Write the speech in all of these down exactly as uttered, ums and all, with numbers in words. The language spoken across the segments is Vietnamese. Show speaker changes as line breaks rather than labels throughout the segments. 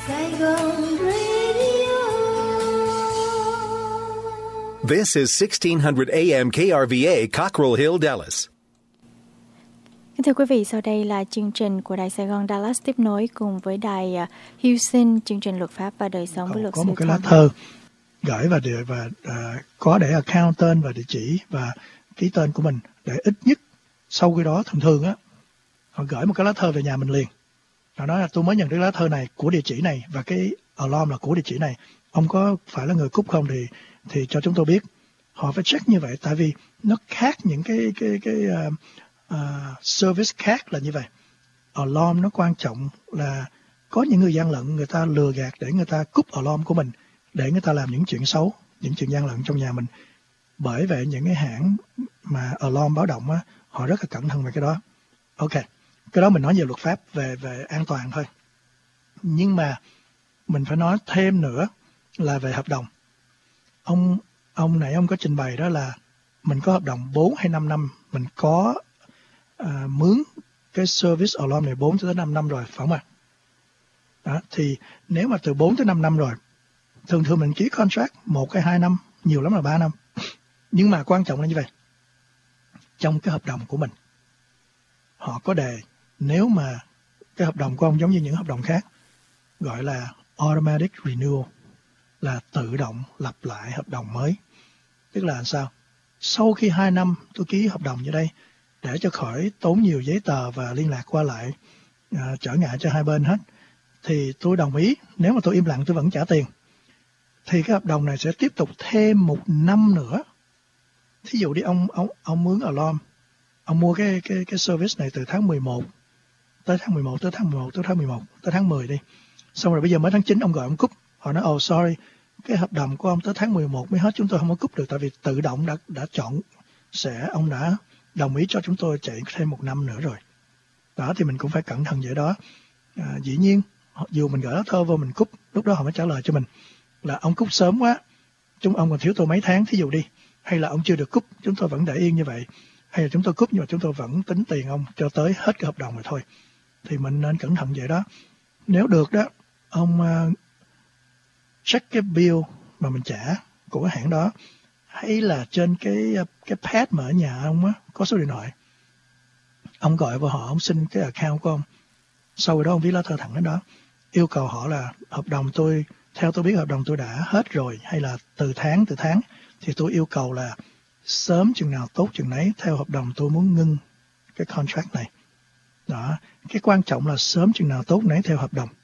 Saigon Radio.
This is sixteen hundred A M K R V A, Cockrell Hill, Dallas.
Kính thưa quý vị, sau đây là chương trình của Đài Sài Gòn Dallas tiếp nối cùng với Đài Houston, chương trình luật pháp và đời sống với luật sư.
Có một cái lá thơ gửi và địa và uh, có để account tên và địa chỉ và ký tên của mình, để ít nhất sau khi đó thường thường á họ gửi một cái lá thơ về nhà mình liền. Họ nói là tôi mới nhận được lá thơ này của địa chỉ này và cái alarm là của địa chỉ này. Ông có phải là người cúp không thì thì cho chúng tôi biết. Họ phải check như vậy, tại vì nó khác những cái cái cái uh, uh, service khác là như vậy. Alarm nó quan trọng là có những người gian lận, người ta lừa gạt để người ta cúp alarm của mình, để người ta làm những chuyện xấu, những chuyện gian lận trong nhà mình. Bởi vậy những cái hãng mà alarm báo động á, họ rất là cẩn thận về cái đó. Ok, cái đó mình nói về luật pháp, về về an toàn thôi. Nhưng mà mình phải nói thêm nữa là về hợp đồng. Ông ông này ông có trình bày đó là mình có hợp đồng bốn hay năm năm, mình có uh, mướn cái service alarm này bốn tới năm năm rồi, phải không ạ? Đó, thì nếu mà từ bốn tới năm năm rồi, thường thường mình ký contract một hay hai năm, nhiều lắm là ba năm. Nhưng mà quan trọng là như vậy. Trong cái hợp đồng của mình, họ có đề nếu mà cái hợp đồng của ông giống như những hợp đồng khác, gọi là automatic renewal, là tự động lặp lại hợp đồng mới. Tức là sao? Sau khi hai năm tôi ký hợp đồng như đây, để cho khỏi tốn nhiều giấy tờ và liên lạc qua lại, uh, trở ngại cho hai bên hết, thì tôi đồng ý, nếu mà tôi im lặng tôi vẫn trả tiền, thì cái hợp đồng này sẽ tiếp tục thêm một năm nữa. Thí dụ đi, ông ông ông mướn alarm, ông mua cái cái cái service này từ tháng mười một tới tháng mười một tới tháng mười một tới tháng mười một tới tháng mười đi. Xong rồi bây giờ mới tháng chín ông gọi ông cúp. Họ nói oh sorry, cái hợp đồng của ông tới tháng mười một mới hết, chúng tôi không có cúp được, tại vì tự động đã đã chọn sẽ ông đã đồng ý cho chúng tôi chạy thêm một năm nữa rồi. Đó thì mình cũng phải cẩn thận vậy đó. À, dĩ nhiên dù mình gửi lá thơ vô mình cúp, lúc đó họ mới trả lời cho mình là ông cúp sớm quá, chúng ông còn thiếu tôi mấy tháng, thí dụ đi, hay là ông chưa được cúp, chúng tôi vẫn để yên như vậy, hay là chúng tôi cúp nhưng mà chúng tôi vẫn tính tiền ông cho tới hết cái hợp đồng rồi thôi. Thì mình nên cẩn thận vậy đó. Nếu được đó, ông uh, check cái bill mà mình trả của cái hãng đó, hay là trên cái cái pad mà ở nhà ông á có số điện thoại, ông gọi vào họ, ông xin cái account của ông, sau đó ông viết lá thơ thẳng đến đó, yêu cầu họ là hợp đồng tôi, theo tôi biết hợp đồng tôi đã hết rồi, hay là từ tháng từ tháng, thì tôi yêu cầu là sớm chừng nào tốt chừng nấy, theo hợp đồng tôi muốn ngưng cái contract này. Đó, cái quan trọng là sớm chừng nào tốt nấy theo hợp đồng.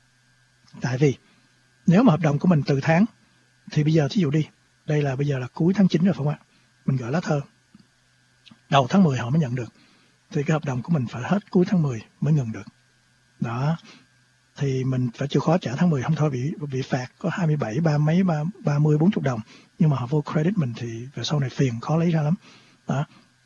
Tại vì nếu mà hợp đồng của mình từ tháng, thì bây giờ thí dụ đi, đây là bây giờ là cuối tháng chín rồi phải không ạ? Mình gửi lá thơ, đầu tháng mười họ mới nhận được, thì cái hợp đồng của mình phải hết cuối tháng mười mới ngừng được. Đó, thì mình phải chịu khó trả tháng mười, không thôi bị bị phạt có hai mươi bảy, ba mấy, ba, ba mươi, bốn mươi đồng. Nhưng mà họ vô credit mình thì về sau này phiền, khó lấy ra lắm. Đó.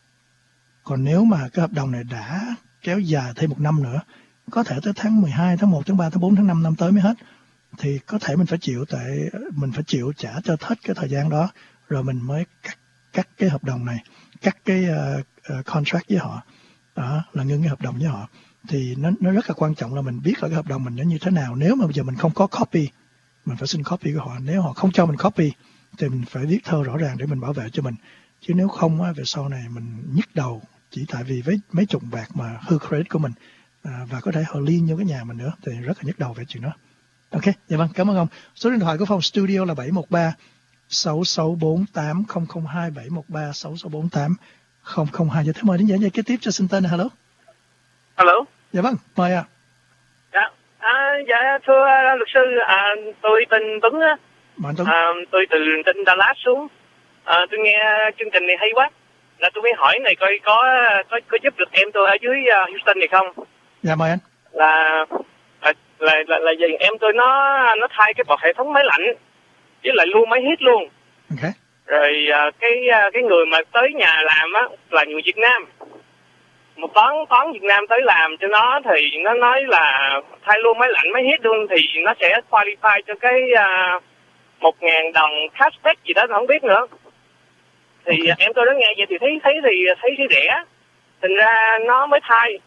Còn nếu mà cái hợp đồng này đã kéo dài thêm một năm nữa, có thể tới tháng mười hai, tháng một, tháng ba, tháng bốn, tháng năm năm tới mới hết, thì có thể mình phải chịu, tại mình phải chịu trả cho hết cái thời gian đó, rồi mình mới cắt, cắt cái hợp đồng này, cắt cái uh, uh, contract với họ. Đó, là ngưng cái hợp đồng với họ. Thì nó, nó rất là quan trọng là mình biết là cái hợp đồng mình nó như thế nào. Nếu mà bây giờ mình không có copy, mình phải xin copy của họ. Nếu họ không cho mình copy thì mình phải viết thơ rõ ràng để mình bảo vệ cho mình. Chứ nếu không á, về sau này mình nhức đầu chỉ tại vì với mấy chục bạc mà hư credit của mình, à, và có thể họ liên vô cái nhà mình nữa, thì rất là nhức đầu về chuyện đó. Ok, dạ vâng, cảm ơn ông. Số điện thoại của phòng studio là bảy một ba sáu sáu bốn tám không không hai, bảy một ba sáu sáu bốn tám không không hai. Giờ thế mời đến giảng dạy kế tiếp cho xin tên. Hello.
Hello.
Dạ vâng, mời ạ. À.
Dạ, à, dạ thưa uh, luật sư, à, tôi tên Tuấn á.
Bạn Tuấn.
À, tôi từ trên Dallas xuống. À, tôi nghe chương trình này hay quá, là tôi mới hỏi này coi có có có giúp được em tôi ở dưới uh, Houston này không?
Dạ mời anh.
Là là là là, là gì em tôi nó nó thay cái bộ hệ thống máy lạnh với lại luôn máy hít luôn.
Ok.
Rồi uh, cái uh, cái người mà tới nhà làm á là người Việt Nam. Một toán toán Việt Nam tới làm cho nó thì nó nói là thay luôn máy lạnh máy hít luôn thì nó sẽ qualify cho cái uh, một ngàn đồng cashback gì đó, không biết nữa. Thì okay. Em tôi đã nghe vậy thì thấy thấy thì thấy thấy rẻ, thành ra nó mới thay.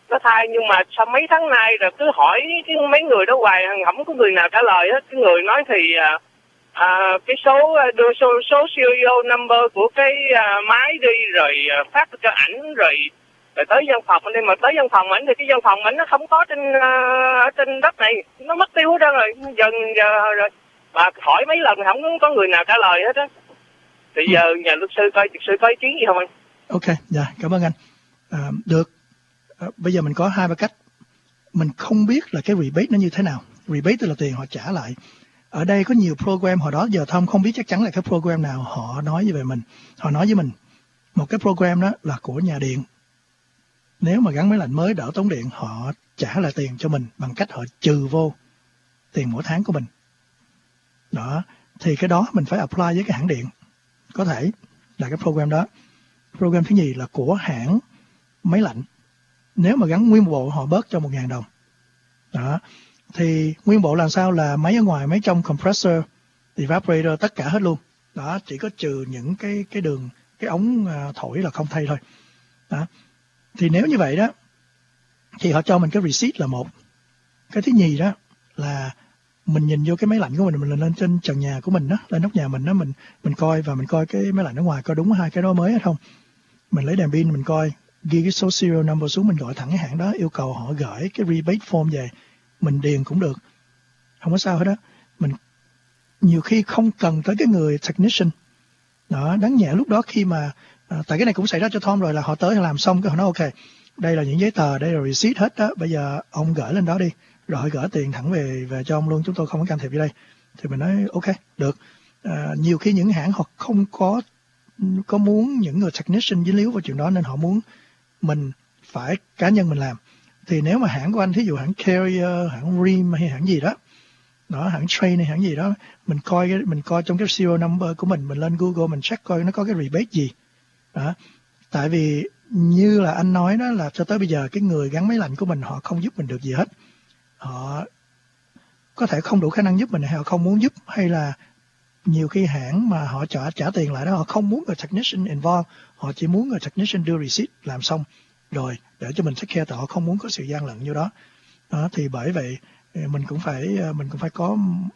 nó thay, nhưng mà sau mấy tháng nay rồi cứ hỏi cái mấy người đó hoài không có người nào trả lời hết. Cái người nói thì à, à, cái số đưa số, số serial number của cái à, máy đi rồi à, phát cho ảnh rồi rồi tới văn phòng anh đi, mà tới văn phòng ảnh thì cái văn phòng ảnh nó không có trên à, ở trên đất này, nó mất tiêu hết rồi. Dần giờ rồi mà hỏi mấy lần không có người nào trả lời hết á. Thì giờ nhà luật sư coi luật sư có ý kiến gì không anh?
Ok, dạ cảm ơn anh. À, được. À, bây giờ mình có hai ba cách. Mình không biết là cái rebate nó như thế nào. Rebate tức là tiền họ trả lại. Ở đây có nhiều program, hồi đó giờ Tom không biết chắc chắn là cái program nào họ nói về mình. Họ nói với mình một cái program đó là của nhà điện. Nếu mà gắn máy lạnh mới đỡ tốn điện, họ trả lại tiền cho mình bằng cách họ trừ vô tiền mỗi tháng của mình. Đó, thì cái đó mình phải apply với cái hãng điện. Có thể là cái program đó. Program thứ nhì là của hãng máy lạnh. Nếu mà gắn nguyên bộ họ bớt cho một ngàn đồng. Đó, thì nguyên bộ làm sao là máy ở ngoài, máy trong, compressor, evaporator, tất cả hết luôn. Đó, chỉ có trừ những cái cái đường, cái ống thổi là không thay thôi. Đó, thì nếu như vậy đó, thì họ cho mình cái receipt là một. Cái thứ nhì đó là mình nhìn vô cái máy lạnh của mình, mình lên trên trần nhà của mình đó, lên nóc nhà mình đó, mình mình coi và mình coi cái máy lạnh ở ngoài coi đúng hai cái đó mới hay không. Mình lấy đèn pin mình coi, ghi cái số serial number xuống, mình gọi thẳng cái hãng đó, yêu cầu họ gửi cái rebate form về, mình điền cũng được, không có sao hết đó. Mình nhiều khi không cần tới cái người technician đó, đáng nhẽ lúc đó khi mà à, tại cái này cũng xảy ra cho Tom rồi, là họ tới làm xong cái họ nói ok, đây là những giấy tờ, đây là receipt hết đó, bây giờ ông gửi lên đó đi, rồi gửi tiền thẳng về về cho ông luôn, chúng tôi không có can thiệp vô đây. Thì mình nói ok, được. À, nhiều khi những hãng họ không có có muốn những người technician dính líu vào chuyện đó, nên họ muốn mình phải cá nhân mình làm. Thì nếu mà hãng của anh, thí dụ hãng Carrier, hãng Rheem hay hãng gì đó, đó hãng Train hay hãng gì đó, mình coi cái, mình coi trong cái serial number của mình, mình lên Google mình check coi nó có cái rebate gì. Đó. Tại vì như là anh nói đó, là cho tới bây giờ cái người gắn máy lạnh của mình họ không giúp mình được gì hết. Họ có thể không đủ khả năng giúp mình, hay họ không muốn giúp, hay là nhiều khi hãng mà họ trả trả tiền lại đó, họ không muốn người technician involved, họ chỉ muốn người technician đưa receipt làm xong rồi để cho mình take care, tại họ không muốn có sự gian lận như đó. Đó, thì bởi vậy mình cũng phải mình cũng phải có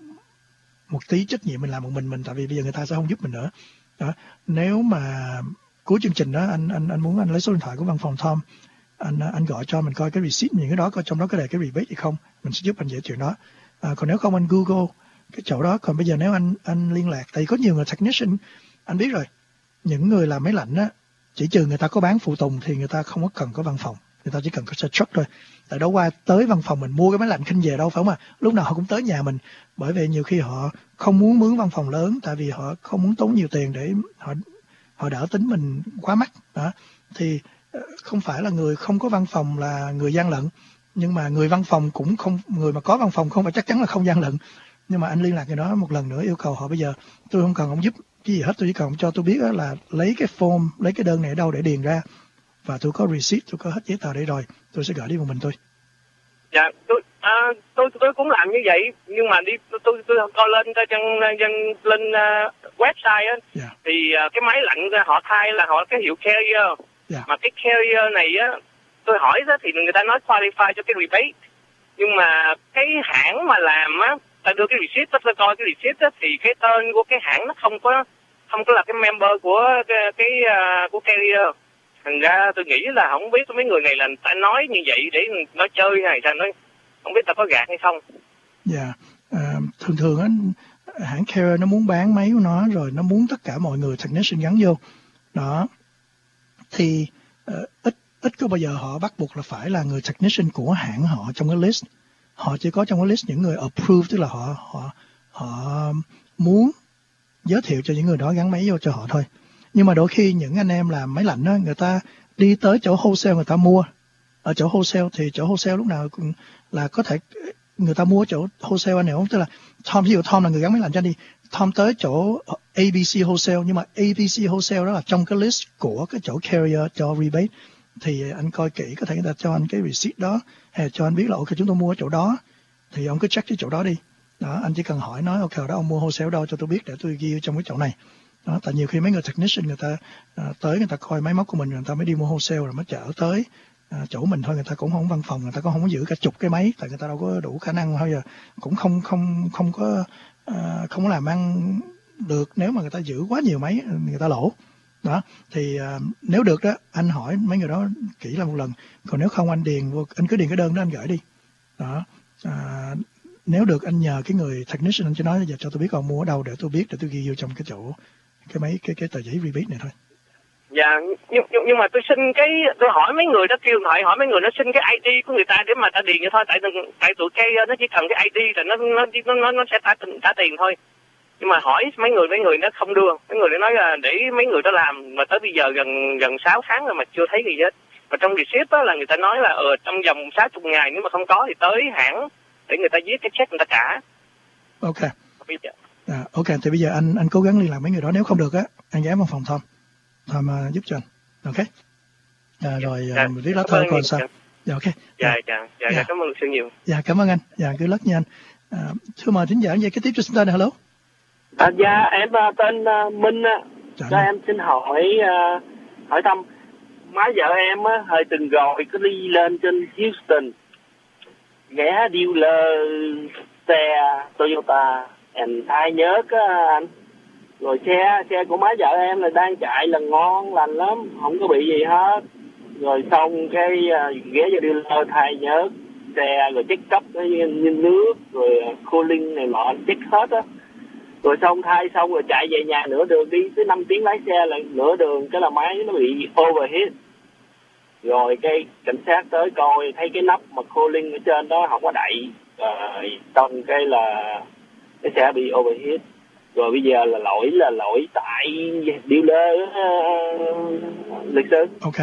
một tí trách nhiệm, mình làm một mình mình, tại vì bây giờ người ta sẽ không giúp mình nữa. Đó, nếu mà cuối chương trình đó anh anh anh muốn anh lấy số điện thoại của văn phòng Tom, anh anh gọi cho mình coi cái receipt những cái đó, coi trong đó có đề cái rebate hay không, mình sẽ giúp anh giải chuyện đó. À, còn nếu không anh Google cái chỗ đó. Còn bây giờ nếu anh anh liên lạc, tại vì có nhiều người technician, anh biết rồi, những người làm máy lạnh á, chỉ trừ người ta có bán phụ tùng thì người ta không có cần có văn phòng, người ta chỉ cần có xe truck thôi. Tại đâu qua tới văn phòng mình mua cái máy lạnh khinh về đâu, phải không ạ? Lúc nào họ cũng tới nhà mình. Bởi vậy nhiều khi họ không muốn mướn văn phòng lớn, tại vì họ không muốn tốn nhiều tiền để họ họ đỡ tính mình quá mắc. Đó, thì không phải là người không có văn phòng là người gian lận, nhưng mà người văn phòng cũng không, người mà có văn phòng không phải chắc chắn là không gian lận. Nhưng mà anh liên lạc người đó một lần nữa, yêu cầu họ bây giờ tôi không cần ông giúp cái gì hết, tôi chỉ cần ông cho tôi biết là lấy cái form, lấy cái đơn này ở đâu để điền ra, và tôi có receipt, tôi có hết giấy tờ đây rồi, tôi sẽ gửi đi một mình tôi.
Dạ, tôi à, tôi tôi cũng làm như vậy, nhưng mà đi tôi tôi, tôi coi lên trên trên lên uh, website á, yeah. Thì uh, cái máy lạnh họ thay là họ cái hiệu Carrier, yeah. Mà cái Carrier này á, tôi hỏi đó thì người ta nói qualify cho cái rebate, nhưng mà cái hãng mà làm á, ta đưa cái receipt, ta coi cái receipt á, thì cái tên của cái hãng nó không có không có là cái member của cái, cái uh, của Carrier. Thành ra tôi nghĩ là không biết mấy người này là ta nói như vậy để nói chơi hay sao, nói không biết ta có gạt hay không. Dạ,
yeah. uh, thường thường á, hãng Carrier nó muốn bán máy của nó rồi, nó muốn tất cả mọi người technician gắn vô. Đó, thì uh, ít ít có bao giờ họ bắt buộc là phải là người technician của hãng họ trong cái list. Họ chỉ có trong cái list những người approved, tức là họ họ họ muốn giới thiệu cho những người đó gắn máy vô cho họ thôi. Nhưng mà đôi khi những anh em làm máy lạnh đó, người ta đi tới chỗ wholesale người ta mua. Ở chỗ wholesale thì chỗ wholesale lúc nào cũng là có thể người ta mua chỗ wholesale anh hiểu không? Tức là Tom, ví dụ Tom là người gắn máy lạnh cho anh đi, Tom tới chỗ a bê xê wholesale, nhưng mà a bê xê wholesale đó là trong cái list của cái chỗ Carrier cho rebate. Thì anh coi kỹ, có thể người ta cho anh cái receipt đó, hay cho anh biết là ok chúng tôi mua ở chỗ đó, thì ông cứ check cái chỗ đó đi. Đó, anh chỉ cần hỏi nói ok đó ông mua wholesale đâu cho tôi biết để tôi ghi trong cái chỗ này. Đó, tại nhiều khi mấy người technician người ta uh, tới người ta coi máy móc của mình, người ta mới đi mua wholesale rồi mới chở tới à, chỗ mình thôi, người ta cũng không văn phòng, người ta cũng không có giữ cả chục cái máy, tại người ta đâu có đủ khả năng, thôi giờ cũng không không không có uh, không có làm ăn được nếu mà người ta giữ quá nhiều máy, người ta lỗ. Đó thì uh, nếu được đó anh hỏi mấy người đó kỹ là một lần, còn nếu không anh điền vô, anh cứ điền cái đơn đó anh gửi đi. Đó uh, nếu được anh nhờ cái người technician anh cho nói giờ cho tôi biết còn mua ở đâu để tôi biết, để tôi ghi vô trong cái chỗ cái mấy cái cái tờ giấy rebate này thôi.
Dạ, nhưng, nhưng, nhưng mà tôi xin cái, tôi hỏi mấy người đó, kêu thoại hỏi mấy người nó xin cái i đê của người ta để mà ta điền cho thôi, tại tại tụi cái nó chỉ cần cái i đê là nó nó nó nó sẽ trả tiền trả tiền thôi. Nhưng mà hỏi mấy người mấy người nó không đưa, mấy người nó nói là để mấy người đó làm mà tới bây giờ gần gần sáu tháng rồi mà chưa thấy gì hết. Và trong receipt đó là người ta nói là ờ trong vòng sáu mươi ngày nếu mà không có thì tới hãng để người ta viết cái check người ta trả.
Ok. À, ok, thì bây giờ anh anh cố gắng liên lạc mấy người đó, nếu không được á anh ghé văn phòng Tom Tom uh, giúp cho anh. Ok. À, rồi
dạ,
uh, viết lá thư còn sao? Dạ ok.
Dạ dạ dạ, dạ cảm ơn luật sư nhiều.
Dạ cảm ơn anh. Dạ cứ lắc nha anh. À, thưa mời thính giả về cái tiếp cho chúng ta này. Hello.
À, dạ em uh, tên uh, Minh ạ.
Dạ,
cho em xin hỏi uh, hỏi thăm má vợ em uh, hơi từng rồi cứ đi lên trên Houston ghé dealer xe Toyota and ai nhớ á anh, rồi xe xe của má vợ em là đang chạy là ngon lành lắm, không có bị gì hết. Rồi xong cái uh, ghé vào dealer thay nhớ xe, rồi check cấp cái như nước, rồi cooling này nọ check hết á. Rồi xong thay xong rồi chạy về nhà nửa đường, đi tới năm tiếng lái xe là nửa đường cái là máy nó bị overheat. Rồi cái cảnh sát tới coi thấy cái nắp mà cooling ở trên đó không có đậy, rồi xong cái là cái xe bị overheat. Rồi bây giờ là lỗi là lỗi tại dealer uh, lịch sử.
Ok.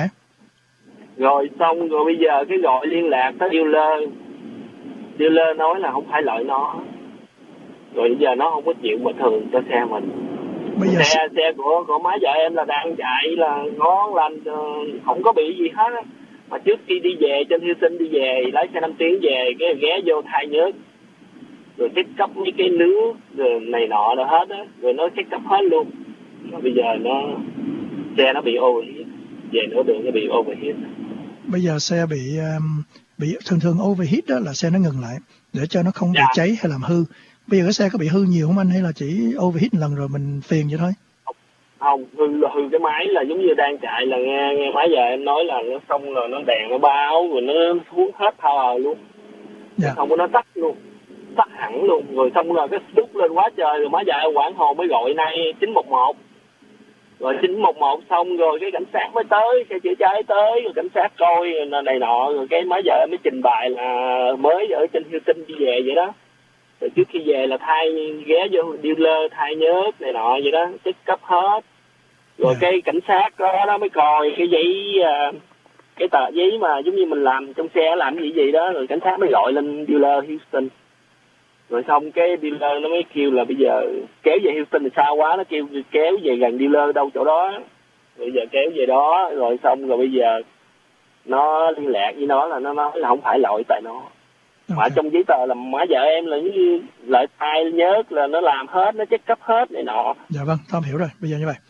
Rồi xong rồi bây giờ cái gọi liên lạc tới dealer, dealer nói là không phải lỗi nó. Rồi bây giờ nó không có chịu mà thường cho xe mình. Bây giờ xe xe của của má vợ em là đang chạy là ngon lành, không có bị gì hết á. Mà trước khi đi về trên Houston đi về lái xe năm tiếng về cái ghé vô thay nhớt, rồi check cấp mấy cái nước rồi này nọ rồi hết á, rồi nó check cấp hết luôn. Rồi bây giờ nó xe nó bị overheat, về nửa đường nó bị overheat.
Bây giờ xe bị um, bị thường thường overheat đó là xe nó ngừng lại để cho nó không bị
dạ.
cháy hay làm hư. Bây giờ cái xe có bị hư nhiều không anh, hay là chỉ overheat một lần rồi mình phiền vậy thôi?
Không, hư là hư cái máy, là giống như đang chạy là nghe nghe máy giờ em nói là nó xong rồi nó đèn nó báo rồi nó xuống hết power luôn. Dạ. Không có nó tắt luôn, tắt hẳn luôn. Rồi xong rồi cái đúc lên quá trời, rồi máy giờ em quảng hồ mới gọi nay chín một một. Rồi chín một một xong rồi cái cảnh sát mới tới, xe chữa cháy tới, rồi cảnh sát coi này nọ, rồi cái máy giờ em mới trình bày là mới ở trên Houston đi về vậy đó. Rồi trước khi về là thay ghé vô dealer thay nhớt này nọ vậy đó, check cấp hết. Rồi yeah. Cái cảnh sát đó nó mới coi cái giấy, cái tờ giấy mà giống như mình làm trong xe làm gì gì đó, rồi cảnh sát mới gọi lên dealer Houston. Rồi xong cái dealer nó mới kêu là bây giờ kéo về Houston thì xa quá, nó kêu kéo về gần dealer đâu chỗ đó. Rồi bây giờ kéo về đó, rồi xong rồi bây giờ nó liên lạc với nó là nó nói là không phải lỗi tại nó. Okay. Mà trong giấy tờ là má vợ em là như lợi thay nhớt là nó làm hết, nó check cấp hết này nọ.
Dạ vâng, Tom hiểu rồi. Bây giờ như vậy,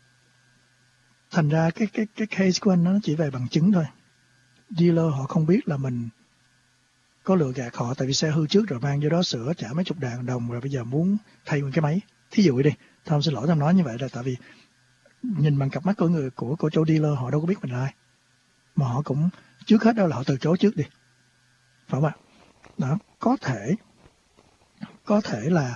thành ra cái cái cái case của anh nó chỉ về bằng chứng thôi. Dealer họ không biết là mình có lừa gạt họ, tại vì xe hư trước rồi mang vô đó sửa trả mấy chục ngàn đồng, rồi bây giờ muốn thay nguyên cái máy. Thí dụ đi, Tom xin lỗi Tom nói như vậy là tại vì nhìn bằng cặp mắt của người của của chỗ dealer họ đâu có biết mình là ai, mà họ cũng trước hết đâu là họ từ chối trước đi, phải không ạ? Đó, có thể có thể là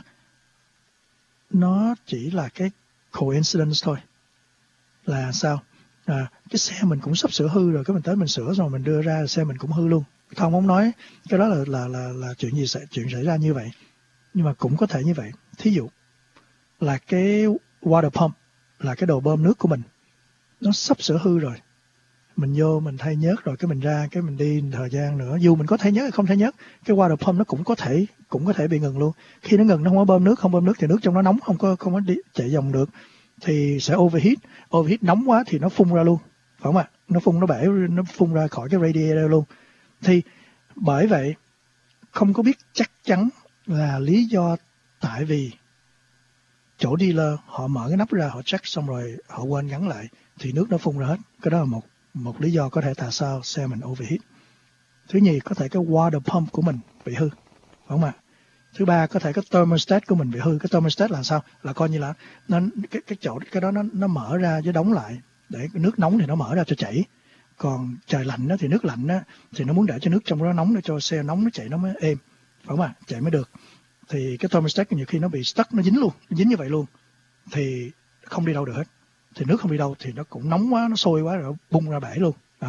nó chỉ là cái coincidence thôi. Là sao? À, cái xe mình cũng sắp sửa hư rồi, cái mình tới mình sửa rồi mình đưa ra xe mình cũng hư luôn. Thông không nói cái đó là là là là chuyện gì xảy chuyện xảy ra như vậy, nhưng mà cũng có thể như vậy. Thí dụ là cái water pump, là cái đồ bơm nước của mình, nó sắp sửa hư rồi, mình vô mình thay nhớt rồi cái mình ra cái mình đi thời gian nữa, dù mình có thay nhớt hay không thay nhớt, cái water pump nó cũng có thể cũng có thể bị ngừng luôn. Khi nó ngừng nó không có bơm nước, không bơm nước thì nước trong nó nóng, không có không có đi, chạy dòng được thì sẽ overheat. Overheat nóng quá thì nó phun ra luôn, phải không ạ? Nó phun nó bể, nó phun ra khỏi cái radiator luôn. Thì bởi vậy không có biết chắc chắn là lý do tại vì chỗ dealer họ mở cái nắp ra họ check xong rồi họ quên gắn lại thì nước nó phun ra hết. Cái đó là một một lý do có thể tại sao xe mình overheat. Thứ nhì, có thể cái water pump của mình bị hư, phải không ạ? Thứ ba, có thể cái thermostat của mình bị hư. Cái thermostat là sao? Là coi như là nó cái cái chỗ cái đó nó nó mở ra với đóng lại, để nước nóng thì nó mở ra cho chảy. Còn trời lạnh đó thì nước lạnh đó thì nó muốn để cho nước trong đó nóng để cho xe nóng nó chạy nó mới êm, phải không ạ? Chạy mới được. Thì cái thermostat nhiều khi nó bị stuck, nó dính luôn, nó dính như vậy luôn, thì không đi đâu được hết. Thì nước không đi đâu thì nó cũng nóng quá, nó sôi quá rồi bung ra bể luôn. Đó.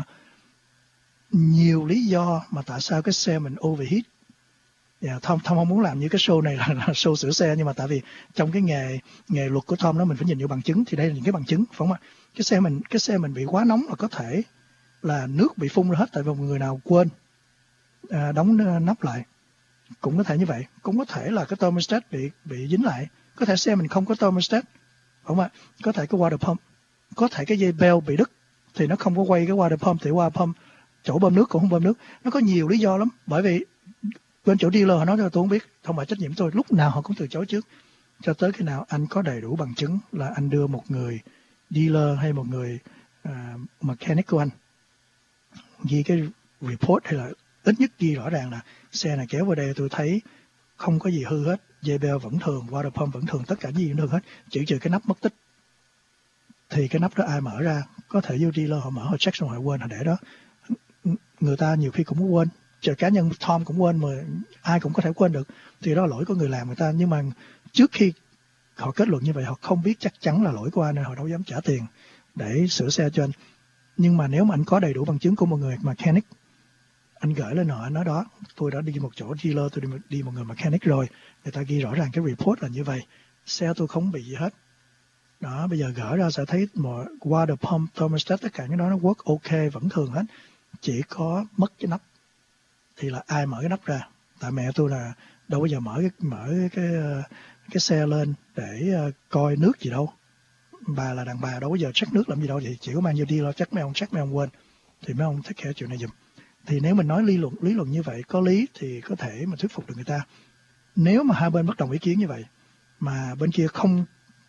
Nhiều lý do mà tại sao cái xe mình overheat. Yeah, Tom, Tom không muốn làm như cái show này là, là show sửa xe, nhưng mà tại vì trong cái nghề nghề luật của Tom đó mình phải nhìn vô bằng chứng, thì đây là những cái bằng chứng, phải không ạ? Cái xe mình cái xe mình bị quá nóng là có thể là nước bị phun ra hết tại vì người nào quên à, đóng nắp lại, cũng có thể như vậy. Cũng có thể là cái thermostat bị bị dính lại, có thể xe mình không có thermostat, phải không ạ? Có thể cái water pump, có thể cái dây bell bị đứt thì nó không có quay cái water pump, thì water pump chỗ bơm nước cũng không bơm nước. Nó có nhiều lý do lắm, bởi vì bên chỗ dealer họ nói cho tôi không biết, không phải trách nhiệm tôi, lúc nào họ cũng từ chối trước, cho tới khi nào anh có đầy đủ bằng chứng là anh đưa một người dealer hay một người uh, mechanic của anh ghi cái report, hay là ít nhất ghi rõ ràng là xe này kéo vào đây tôi thấy không có gì hư hết, dây bell vẫn thường, water pump vẫn thường, tất cả gì cũng thường hết, chỉ trừ cái nắp mất tích. Thì cái nắp đó ai mở ra? Có thể vô dealer họ mở, họ check xong họ quên, họ để đó. Người ta nhiều khi cũng có quên, chờ cá nhân Tom cũng quên, mà ai cũng có thể quên được, thì đó là lỗi của người làm người ta. Nhưng mà trước khi họ kết luận như vậy, họ không biết chắc chắn là lỗi của anh nên họ đâu dám trả tiền để sửa xe cho anh. Nhưng mà nếu mà anh có đầy đủ bằng chứng của một người mechanic, anh gửi lên họ, anh nói đó, tôi đã đi một chỗ dealer, tôi đi, đi một người mechanic rồi, người ta ghi rõ ràng cái report là như vậy, xe tôi không bị gì hết. Đó, bây giờ gỡ ra sẽ thấy mọi water pump, thermostat, tất cả những đó nó work ok, vẫn thường hết, chỉ có mất cái nắp. Thì là ai mở cái nắp ra? Tại mẹ tôi là đâu bao giờ mở cái mở cái cái xe lên để uh, coi nước gì đâu. Bà là đàn bà đâu bao giờ check nước làm gì đâu, vậy chỉ có mang vô đi lo check, mấy ông check mấy ông quên, thì mấy ông take care chuyện này giùm. Thì nếu mình nói lý luận lý luận như vậy có lý thì có thể mà thuyết phục được người ta. Nếu mà hai bên bất đồng ý kiến như vậy mà bên kia không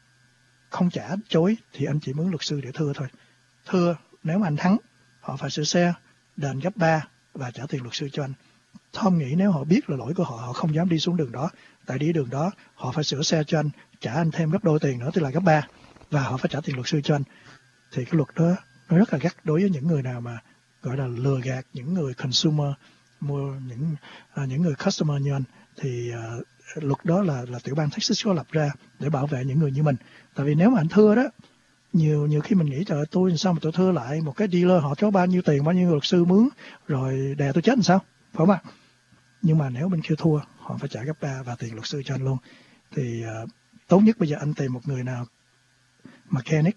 không trả chối thì anh chỉ mướn luật sư để thưa thôi. Thưa, nếu mà anh thắng, họ phải sửa xe, đền gấp ba và trả tiền luật sư cho anh. Tom nghĩ nếu họ biết là lỗi của họ, họ không dám đi xuống đường đó. Tại đi đường đó, họ phải sửa xe cho anh, trả anh thêm gấp đôi tiền nữa, tức là gấp ba, và họ phải trả tiền luật sư cho anh. Thì cái luật đó nó rất là gắt đối với những người nào mà gọi là lừa gạt những người consumer, mua những à, những người customer như anh. Thì à, luật đó là là tiểu bang Texas có lập ra để bảo vệ những người như mình. Tại vì nếu mà anh thưa đó, nhiều nhiều khi mình nghĩ trời ơi, tôi sao mà tôi thưa lại một cái dealer, họ cho bao nhiêu tiền, bao nhiêu luật sư mướn rồi đè tôi chết làm sao, phải không ạ? Nhưng mà nếu bên kia thua, họ phải trả gấp ba và tiền luật sư cho anh luôn. Thì uh, tốt nhất bây giờ anh tìm một người nào mechanic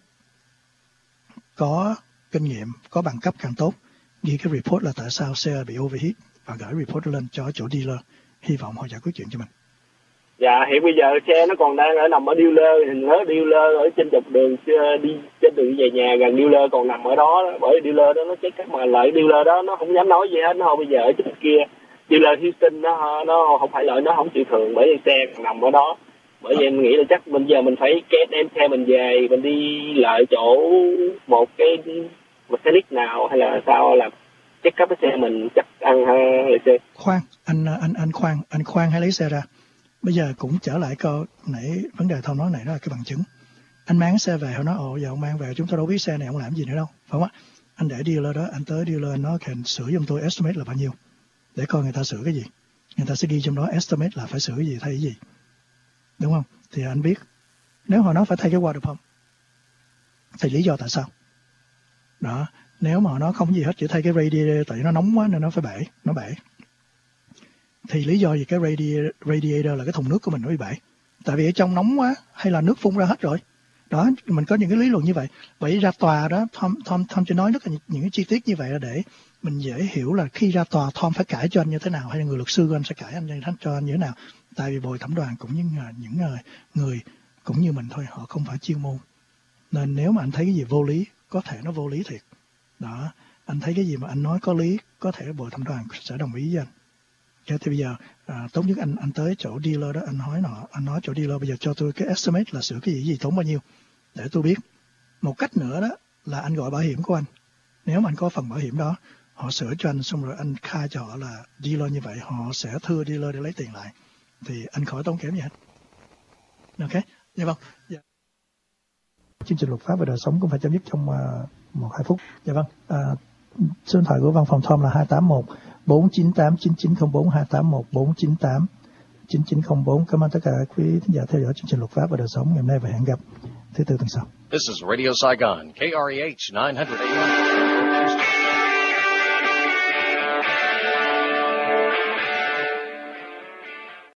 có kinh nghiệm, có bằng cấp càng tốt, ghi cái report là tại sao xe bị overheat và gửi report lên cho chỗ dealer, hy vọng họ giải quyết chuyện cho mình.
Dạ, hiện bây giờ xe nó còn đang ở nằm ở dealer, hình nó dealer ở trên dọc đường đi trên đường về nhà gần dealer còn nằm ở đó, bởi dealer đó nó chết, mà lại dealer đó nó không dám nói gì hết, nó không bây giờ ở trên kia dealer Houston nó nó không phải lợi, nó không chịu thường, bởi vì xe còn nằm ở đó. Bởi vì em nghĩ là chắc bây giờ mình phải kết đem xe mình về, mình đi lại chỗ một cái mechanic nào hay là sao là check up cái xe mình chắc ăn hay là xe.
Khoan, anh anh anh khoan, anh khoan hãy lấy xe ra. Bây giờ cũng trở lại câu nãy vấn đề Thông nói này, đó là cái bằng chứng. Anh mang xe về, họ nói ồ giờ ông mang về chúng ta đâu biết xe này ông làm gì nữa đâu, phải không ạ? Anh để dealer đó, anh tới dealer nó cần sửa giùm tôi estimate là bao nhiêu, để coi người ta sửa cái gì. Người ta sẽ ghi trong đó estimate là phải sửa cái gì, thay cái gì, đúng không? Thì anh biết nếu họ nói phải thay cái water pump thì lý do tại sao đó. Nếu mà họ nói không gì hết, chỉ thay cái radiator tại nó nóng quá nên nó phải bể, nó bể, thì lý do gì cái radiator, radiator là cái thùng nước của mình nó bị bể? Tại vì ở trong nóng quá hay là nước phun ra hết rồi. Đó, mình có những cái lý luận như vậy. Vậy ra tòa đó, Tom, Tom, Tom chỉ nói rất là những cái chi tiết như vậy là để mình dễ hiểu là khi ra tòa Tom phải cãi cho anh như thế nào, hay là người luật sư của anh sẽ cãi anh cho anh như thế nào. Tại vì bồi thẩm đoàn cũng như những người, người cũng như mình thôi, họ không phải chuyên môn. Nên nếu mà anh thấy cái gì vô lý, có thể nó vô lý thiệt. Đó, anh thấy cái gì mà anh nói có lý, có thể bồi thẩm đoàn sẽ đồng ý với anh. Thì bây giờ à, tốt nhất anh anh tới chỗ dealer đó, anh nói nọ, anh nói chỗ dealer bây giờ cho tôi cái estimate là sửa cái gì gì tốn bao nhiêu để tôi biết. Một cách nữa đó là anh gọi bảo hiểm của anh, Nếu mà anh có phần bảo hiểm đó, họ sửa cho anh xong rồi anh khai cho họ là dealer như vậy, họ sẽ thưa dealer để lấy tiền lại, thì anh khỏi tốn kém gì hết. Ok, dạ vâng. Dạ. Chương trình luật pháp và đời sống cũng phải chấm dứt trong uh, một hai phút. Dạ vâng. Uh, số điện thoại của văn phòng Tom là hai tám một bốn chín tám chín chín không bốn, hai tám một bốn chín tám chín chín không bốn. Cảm ơn tất cả quý thính giả theo dõi chương trình luật pháp và đời sống ngày hôm nay và hẹn gặp thứ tư tuần sau.
This is Radio Saigon, K R E H nine hundred A M.